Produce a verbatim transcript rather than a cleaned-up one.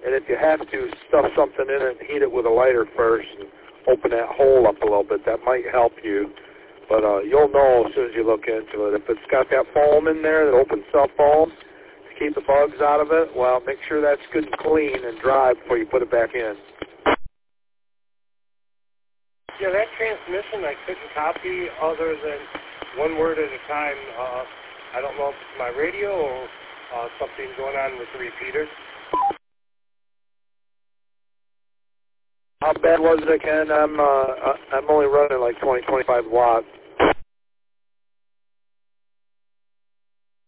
And if you have to, stuff something in it and heat it with a lighter first and open that hole up a little bit. That might help you. But uh, you'll know as soon as you look into it. If it's got that foam in there, that open cell foam, to keep the bugs out of it, well, make sure that's good and clean and dry before you put it back in. Yeah, that transmission I couldn't copy other than one word at a time. Uh, I don't know if it's my radio or uh, something going on with the repeaters. How bad was it, Ken? I'm uh, I'm only running like twenty, twenty-five watts.